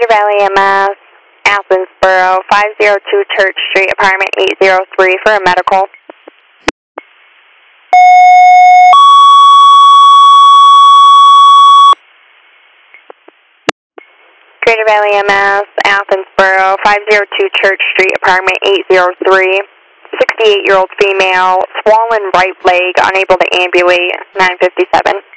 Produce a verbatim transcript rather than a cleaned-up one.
Greater Valley M S, Athensboro, five oh two Church Street, apartment eight oh three for a medical. Greater Valley M S, Athensboro, five oh two Church Street, apartment eight oh three. sixty-eight-year-old female, swollen right leg, unable to ambulate, nine fifty-seven.